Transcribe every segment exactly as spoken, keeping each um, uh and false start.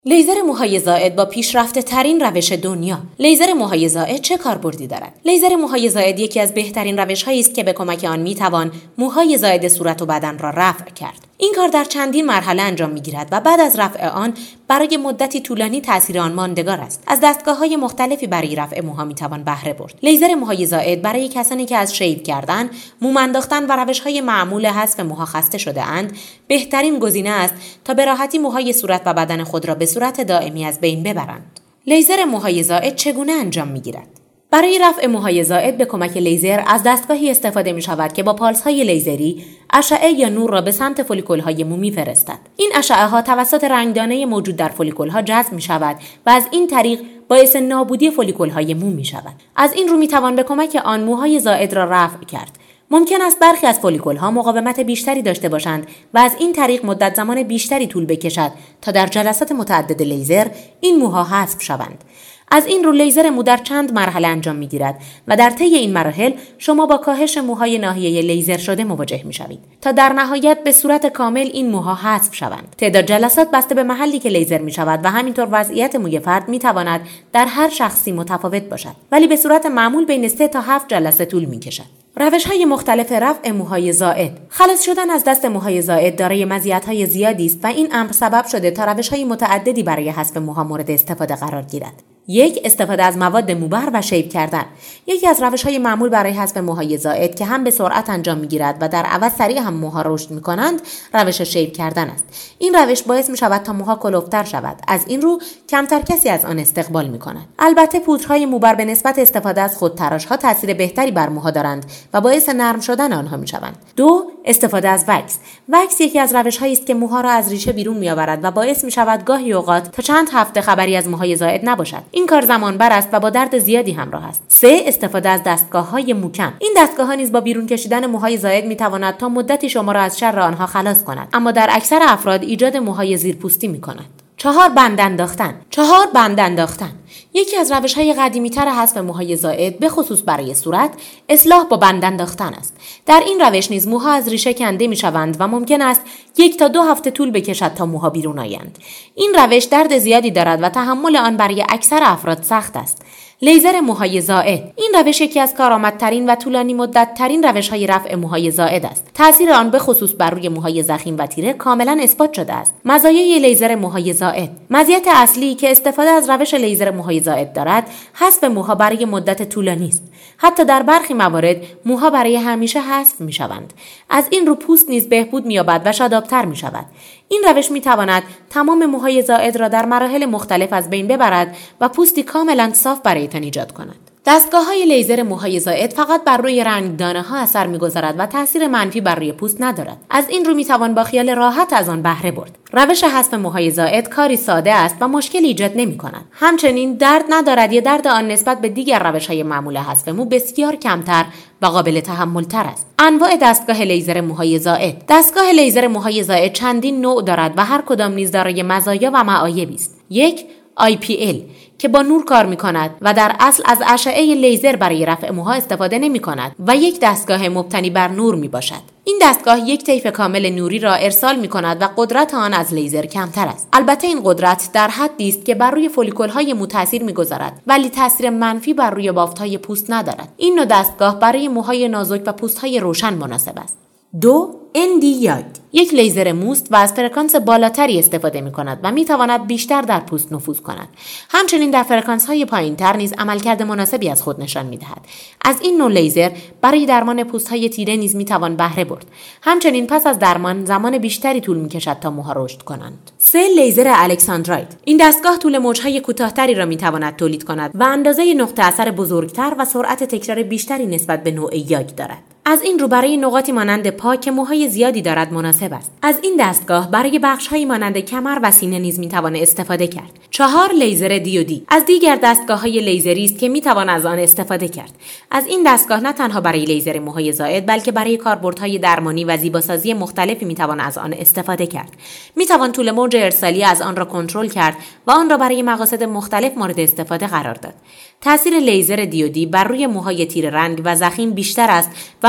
لیزر موهای زائد با پیشرفته ترین روش دنیا. لیزر موهای زائد چه کاربردی دارد؟ لیزر موهای زائد یکی از بهترین روش‌هایی است که به کمک آن می‌توان موهای زائد صورت و بدن را رفع کرد. این کار در چندین مرحله انجام می‌گیرد و بعد از رفع آن برای مدتی طولانی تاثیر آن ماندگار است. از دستگاه‌های مختلفی برای رفع موها می‌توان بهره برد. لیزر موهای زائد برای کسانی که از شیو کردن، موم انداختن و روش‌های معمول حذف موها خسته شده‌اند، بهترین گزینه است تا به راحتی موهای صورت و بدن خود را به صورت دائمی از بین ببرند. لیزر موهای زائد چگونه انجام می‌گیرد؟ برای رفع موهای زائد به کمک لیزر از دستگاهی استفاده می شود که با پالس‌های لیزری اشعه یا نور را به سمت فولیکول‌های مو می‌فرستد. این اشعه‌ها توسط رنگدانه موجود در فولیکول‌ها جذب می شود و از این طریق باعث نابودی فولیکول‌های مو می شود. از این رو می توان به کمک آن موهای زائد را رفع کرد. ممکن است برخی از فولیکول‌ها مقاومت بیشتری داشته باشند و از این طریق مدت زمان بیشتری طول بکشد تا در جلسات متعدد لیزر این موها حذف شوند. از این رو لیزر مو در چند مرحله انجام می‌گیرد و در طی این مراحل شما با کاهش موهای ناحیه لیزر شده مواجه می‌شوید تا در نهایت به صورت کامل این موها حذف شوند. تعداد جلسات بسته به محلی که لیزر می‌شود و همینطور وضعیت موی فرد می‌تواند در هر شخصی متفاوت باشد، ولی به صورت معمول بین سه تا هفت جلسه طول می‌کشد. روش‌های مختلف رفع موهای زائد. خلاص شدن از دست موهای زائد دارای مزیت‌های زیادی است و این امر سبب شده تا روش‌های متعددی برای حذف موها مورد استفاده قرار گیرد. یک، استفاده از مواد موبر و شیپ کردن. یکی از روش‌های معمول برای حذف موهای زائد که هم به سرعت انجام می‌گیرد و در عوض سریع هم موها رشد می‌کنند، روش شیپ کردن است. این روش باعث می‌شود تا موها کلفتر شود. از این رو کمتر کسی از آن استقبال می‌کند. البته پودرهای موبر به نسبت استفاده از خودتراش‌ها تاثیر بهتری بر موها دارند و باعث نرم شدن آنها می‌شوند. دو، استفاده از وکس. وکس یکی از روش‌هایی است که موها را از ریشه بیرون می‌آورد و باعث می‌شود گاهی اوقات تا چند هفته خبری از موهای زائد نباشد. این کار زمان بر است و با درد زیادی همراه است. سه، استفاده از دستگاه‌های موکم. این دستگاه‌ها نیز با بیرون کشیدن موهای زائد می‌تواند تا مدتی شما را از شر آنها خلاص کند، اما در اکثر افراد ایجاد موهای زیرپوستی می‌کند. چهار، بند انداختن. چهار بند انداختن. یکی از روش‌های قدیمی‌تر حذف موهای زائد به خصوص برای صورت اصلاح با بند انداختن است. در این روش نیز موها از ریشه کنده می‌شوند و ممکن است یک تا دو هفته طول بکشد تا موها بیرون آیند. این روش درد زیادی دارد و تحمل آن برای اکثر افراد سخت است. لیزر موهای زائد. این روش یکی از کارآمدترین و طولانی مدت‌ترین روش‌های رفع موهای زائد است. تأثیر آن به خصوص بر روی موهای ضخیم و تیره کاملاً اثبات شده است. مزایای لیزر موهای زائد. مزیت اصلی که استفاده از روش لیزر موهای زائد دارد، حذف موها برای مدت طولانی است. حتی در برخی موارد موها برای همیشه حذف می‌شوند. از این رو پوست نیز بهبود می‌یابد و شاداب‌تر می‌شود. این روش می‌تواند تمام موهای زائد را در مراحل مختلف از بین ببرد و پوستی کاملاً صاف برایتان ایجاد کند. دستگاه‌های لیزر موهای زائد فقط بر روی رنگدانه‌ها اثر می‌گذارد و تأثیر منفی بر روی پوست ندارد. از این رو می‌توان با خیال راحت از آن بهره برد. روش حذف موهای زائد کاری ساده است و مشکلی ایجاد نمی‌کند. همچنین درد ندارد یا درد آن نسبت به دیگر روش‌های معمول حذف مو بسیار کمتر و قابل تحمل‌تر است. انواع دستگاه لیزر موهای زائد. دستگاه لیزر موهای زائد چندین نوع دارد و هر کدام نیز دارای مزایا و معایبی است. یک، آی پی ال که با نور کار می کند و در اصل از اشعه لیزر برای رفع موها استفاده نمی کند و یک دستگاه مبتنی بر نور می باشد. این دستگاه یک طیف کامل نوری را ارسال می کند و قدرت آن از لیزر کمتر است. البته این قدرت در حدی است که بر روی فولیکول‌های مو تاثیر می گذارد، ولی تاثیر منفی بر روی بافت‌های پوست ندارد. این نوع دستگاه برای موهای نازک و پوست‌های روشن مناسب است. دو، ان دی یاگ یک لیزر موست و از فرکانس بالاتری استفاده می کند و می تواند بیشتر در پوست نفوذ کند. همچنین در فرکانس های پایین تر نیز عملکرد مناسبی از خود نشان می دهد. از این نوع لیزر برای درمان پوست های تیره نیز می توان بهره برد. همچنین پس از درمان زمان بیشتری طول می کشد تا موها رشد کنند. سه، لیزر الکساندراید. این دستگاه طول موجهای کوتاه‌تری را می تواند تولید کند و اندازه نقطه اثر بزرگتر و سرعت تکرار بیشتری نسبت به نوع یاگ دارد. از این رو برای نقاطی مانند پا که موهای زیادی دارد مناسب است. از این دستگاه برای بخش‌های مانند کمر و سینه نیز می‌توان استفاده کرد. چهار، لیزر دیودی از دیگر دستگاه‌های لیزری است که می‌توان از آن استفاده کرد. از این دستگاه نه تنها برای لیزر موهای زائد بلکه برای کاربردهای درمانی و زیباسازی مختلفی می‌توان از آن استفاده کرد. می‌توان طول موج ارسالی از آن را کنترل کرد و آن را برای مقاصد مختلف مورد استفاده قرار داد. تأثیر لیزر دیودی بر روی موهای تیره رنگ و ضخیم بیشتر است و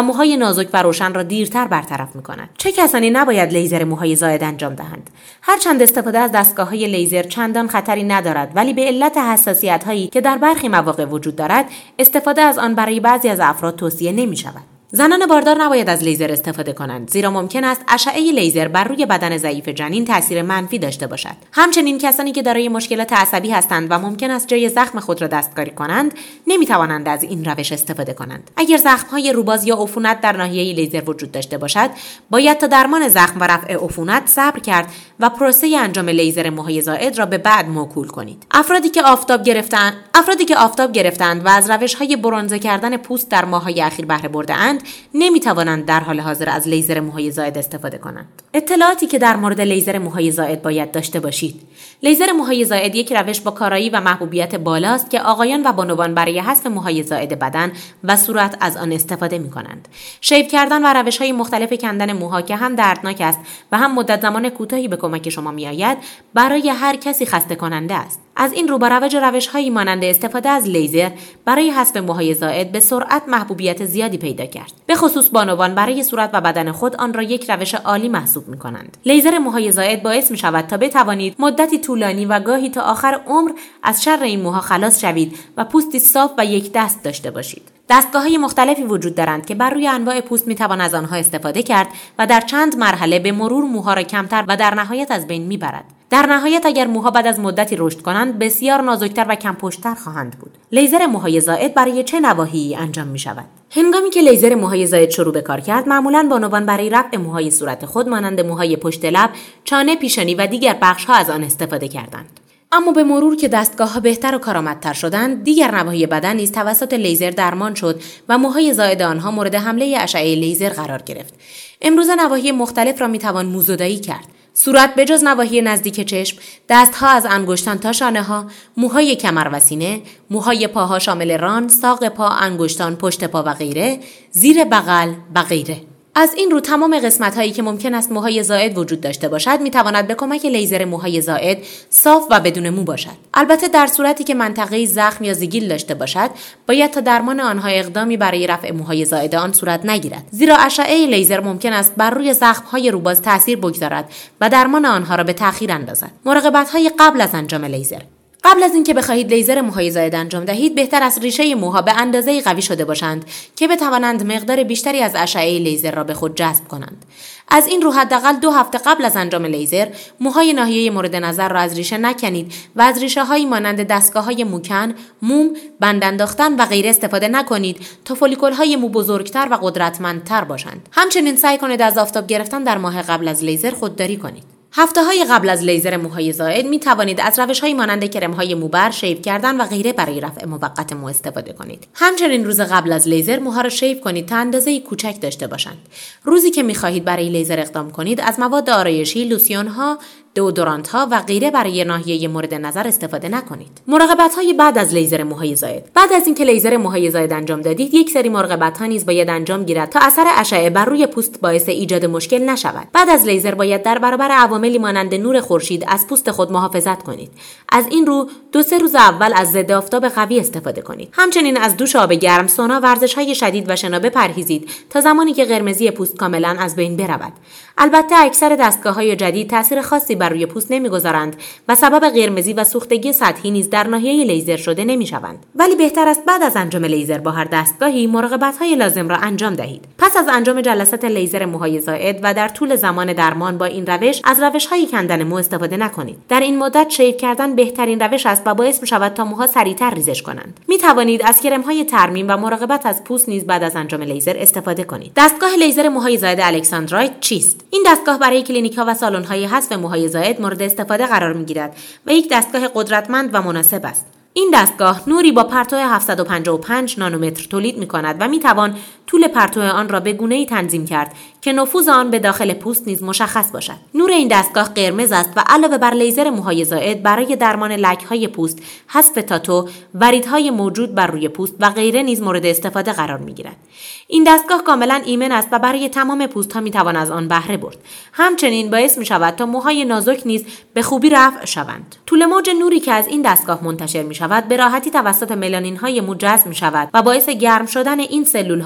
و موهای نازک و روشن را دیرتر برطرف می‌کند. چه کسانی نباید لیزر موهای زائد انجام دهند؟ هرچند استفاده از دستگاه‌های لیزر چندان خطری ندارد، ولی به علت حساسیت‌هایی که در برخی مواقع وجود دارد، استفاده از آن برای بعضی از افراد توصیه نمی‌شود. زنان باردار نباید از لیزر استفاده کنند، زیرا ممکن است اشعه لیزر بر روی بدن ضعیف جنین تاثیر منفی داشته باشد. همچنین کسانی که دارای مشکلات عصبی هستند و ممکن است جای زخم خود را دستکاری کنند، نمی‌توانند از این روش استفاده کنند. اگر زخم‌های روباز یا عفونت در ناحیه لیزر وجود داشته باشد، باید تا درمان زخم و رفع عفونت صبر کرد و پروسه انجام لیزر موهای زائد را به بعد موکول کنید. افرادی که آفتاب گرفتند، افرادی که آفتاب گرفتند و از روش‌های برنزه کردن پوست در ماه‌های اخیر بهره برده‌اند، نمی توانند در حال حاضر از لیزر موهای زائد استفاده کنند. اطلاعاتی که در مورد لیزر موهای زائد باید داشته باشید. لیزر موهای زائد یک روش با کارایی و محبوبیت بالاست که آقایان و بانوان برای حذف موهای زائد بدن و صورت از آن استفاده می کنند. شیو کردن و روش‌های مختلف کندن موها که هم دردناک است و هم مدت زمان کوتاهی به کمک شما می آید، برای هر کسی خسته کننده است. از این رو با رواج روش‌هایی مانند استفاده از لیزر برای حذف موهای زائد به سرعت محبوبیت زیادی پیدا کرد. به خصوص بانوان برای صورت و بدن خود آن را یک روش عالی محسوب می‌کنند. لیزر موهای زائد باعث می‌شود تا بتوانید مدتی طولانی و گاهی تا آخر عمر از شر این موها خلاص شوید و پوستی صاف و یک دست داشته باشید. دستگاه‌های مختلفی وجود دارند که بر روی انواع پوست می‌توان از آنها استفاده کرد و در چند مرحله به مرور موها را کمتر و در نهایت از بین می‌برد. در نهایت اگر موها بعد از مدتی رشد کنند، بسیار نازکتر و کم پشت‌تر خواهند بود. لیزر موهای زائد برای چه نواحی انجام می‌شود؟ هنگامی که لیزر موهای زائد شروع به کار کرد، معمولاً بانوان برای رفع موهای صورت خود مانند موهای پشت لب، چانه، پیشانی و دیگر بخش‌ها از آن استفاده کردند. اما به مرور که دستگاه‌ها بهتر و کارآمدتر شدند، دیگر نواحی بدن نیز توسط لیزر درمان شد و موهای زائد آنها مورد حمله اشعه لیزر قرار گرفت. امروزه نواحی مختلف را می‌توان موزودایی کرد. صورت به جز نواحی نزدیک چشم، دستها از انگشتان تا شانه‌ها، موهای کمر و سینه، موهای پاها شامل ران، ساق پا، انگشتان، پشت پا و غیره، زیر بغل و غیره. از این رو تمام قسمت‌هایی که ممکن است موهای زائد وجود داشته باشد می‌تواند به کمک لیزر موهای زائد صاف و بدون مو باشد. البته در صورتی که منطقه زخم یا زگیل داشته باشد، باید تا درمان آنها اقدامی برای رفع موهای زائد آن صورت نگیرد، زیرا اشعه لیزر ممکن است بر روی زخم‌های روباز تأثیر بگذارد و درمان آنها را به تأخیر اندازد. مراقبت‌های قبل از انجام لیزر. قبل از اینکه بخواهید لیزر موهای زائد انجام دهید، بهتر است ریشه موها به اندازه‌ای قوی شده باشند که بتوانند مقدار بیشتری از اشعه لیزر را به خود جذب کنند. از این رو حداقل دو هفته قبل از انجام لیزر، موهای ناحیه مورد نظر را از ریشه نکنید و از ریشه‌هایی مانند دستگاه‌های موکن، موم، بند انداختن و غیره استفاده نکنید تا فولیکول‌های مو بزرگتر و قدرتمندتر باشند. همچنین سعی کنید از آفتاب گرفتن در ماه قبل از لیزر خودداری کنید. هفته‌های قبل از لیزر موهای زائد می توانید از روش‌های مانند کرم‌های موبر، شیو کردن و غیره برای رفع موقت مو استفاده کنید. همچنین روز قبل از لیزر موها را شیو کنید تا اندازه‌ای کوچک داشته باشند. روزی که می خواهید برای لیزر اقدام کنید، از مواد آرایشی، لوسیون‌ها، دئودورانت ها و غیره برای ناحیه مورد نظر استفاده نکنید. مراقبت های بعد از لیزر موهای زائد. بعد از اینکه لیزر موهای زائد انجام دادید، یک سری مراقبت ها نیز باید انجام گیرد تا اثر اشعه بر روی پوست باعث ایجاد مشکل نشود. بعد از لیزر باید در برابر عواملی مانند نور خورشید از پوست خود محافظت کنید. از این رو دو سه روز اول از ضد آفتاب قوی استفاده کنید. همچنین از دوش آب گرم، سونا، ورزش های شدید و شنا بپرهیزید تا زمانی که قرمزی پوست کاملا از بین برود. البته اکثر دستگاه‌های جدید تاثیر خاصی بر روی پوست نمی‌گذارند و سبب قرمزی و سوختگی سطحی نیز در ناحیه لیزر شده نمی‌شوند. ولی بهتر است بعد از انجام لیزر با هر دستگاهی مراقبت‌های لازم را انجام دهید. پس از انجام جلسات لیزر موهای زائد و در طول زمان درمان با این روش از روش‌های کندن مو استفاده نکنید. در این مدت شیو کردن بهترین روش است و باعث می‌شود تا موها سریعتر ریزش کنند. می‌توانید از کرم‌های ترمیم و مراقبت از پوست نیز بعد از انجام لیزر استفاده کنید. دستگاه لیزر موهای زائد الکساندرایت چیست؟ این دستگاه برای کلینیک‌ها و سالن‌های حذف موهای زائد مورد استفاده قرار می‌گیرد و یک دستگاه قدرتمند و مناسب است. این دستگاه نوری با پرتو هفتصد و پنجاه و پنج نانومتر تولید می‌کند و می‌توان طول پرتو آن را به گونه‌ای تنظیم کرد که نفوذ آن به داخل پوست نیز مشخص باشد. نور این دستگاه قرمز است و علاوه بر لیزر موهای زائد برای درمان لک‌های پوست، حذف تاتو، وریدهای موجود بر روی پوست و غیره نیز مورد استفاده قرار می‌گیرد. این دستگاه کاملا ایمن است و برای تمام پوست‌ها می‌توان از آن بهره برد. همچنین باعث می‌شود تا موهای نازک نیز به خوبی رفع شوند. طول موج نوری که از این دستگاه منتشر می‌شود به راحتی توسط ملانین‌های مو جذب می‌شود و باعث گرم شدن این سلول‌ها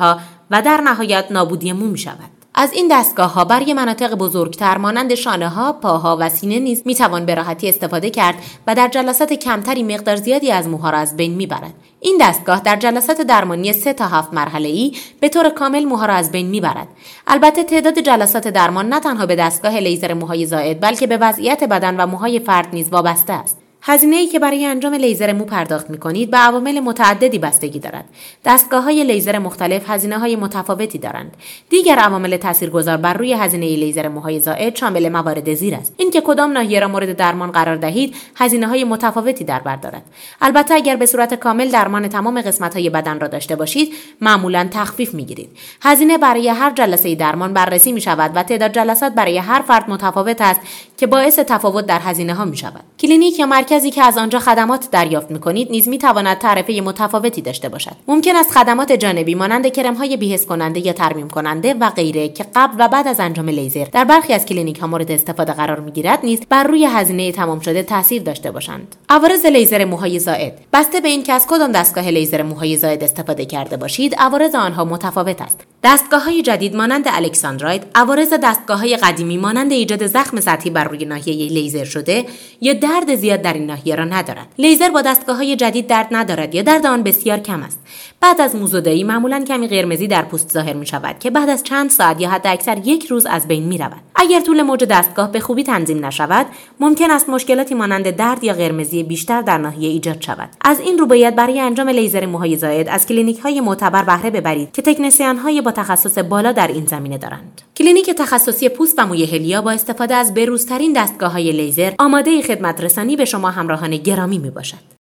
و در نهایت نابودی مو می شود. از این دستگاه ها برای مناطق بزرگتر مانند شانه ها، پاها و سینه نیز می توان به راحتی استفاده کرد و در جلسات کمتری مقدار زیادی از موها را از بین می برد. این دستگاه در جلسات درمانی سه تا هفت مرحله‌ای به طور کامل موها را از بین می برد. البته تعداد جلسات درمان نه تنها به دستگاه لیزر موهای زائد بلکه به وضعیت بدن و موهای فرد نیز وابسته است. هزینه‌ای که برای انجام لیزر مو پرداخت می‌کنید به عوامل متعددی بستگی دارد. دستگاه‌های لیزر مختلف هزینه‌های متفاوتی دارند. دیگر عوامل تاثیرگذار بر روی هزینه لیزر موهای زائد شامل موارد زیر است. اینکه کدام ناحیه را مورد درمان قرار دهید، هزینه‌های متفاوتی در بر دارد. البته اگر به صورت کامل درمان تمام قسمت‌های بدن را داشته باشید، معمولاً تخفیف می‌گیرید. هزینه برای هر جلسه درمان بررسی می‌شود و تعداد جلسات برای هر فرد متفاوت است که باعث تفاوت در هزینه‌ها می‌شود. کلینیک یا مرکزی که از آنجا خدمات دریافت می‌کنید نیز می‌تواند تعرفه متفاوتی داشته باشد. ممکن است خدمات جانبی مانند کرم‌های بی‌حس کننده یا ترمیم کننده و غیره که قبل و بعد از انجام لیزر در برخی از کلینیک‌ها مورد استفاده قرار می‌گیرد نیز بر روی هزینه تمام شده تاثیر داشته باشند. عوارض لیزر موهای زائد بسته به اینکه از کدام دستگاه لیزر موهای زائد استفاده کرده باشید، عوارض آنها متفاوت است. دستگاه‌های جدید مانند الکساندراید عوارض دستگاه‌های قدیمی مانند ایجاد زخم سطحی بر روی ناحیه لیزر شده یا درد زیاد در این ناحیه را ندارد. لیزر با دستگاه‌های جدید درد ندارد یا درد آن بسیار کم است. بعد از موزودایی معمولاً کمی قرمزی در پوست ظاهر می‌شود که بعد از چند ساعت یا حتی اکثر یک روز از بین می‌رود. اگر طول موج دستگاه به خوبی تنظیم نشود، ممکن است مشکلاتی مانند درد یا قرمزی بیشتر در ناحیه ایجاد شود. از این رو باید برای انجام لیزر موهای زائد از کلینیک‌های معتبر بهره ببرید که تکنسین‌های با تخصص بالا در این زمینه دارند. کلینیک تخصصی پوست و موی هلیا با استفاده از به‌روزترین دستگاه‌های لیزر آماده خدمت رسانی به شما همراهان گرامی میباشد.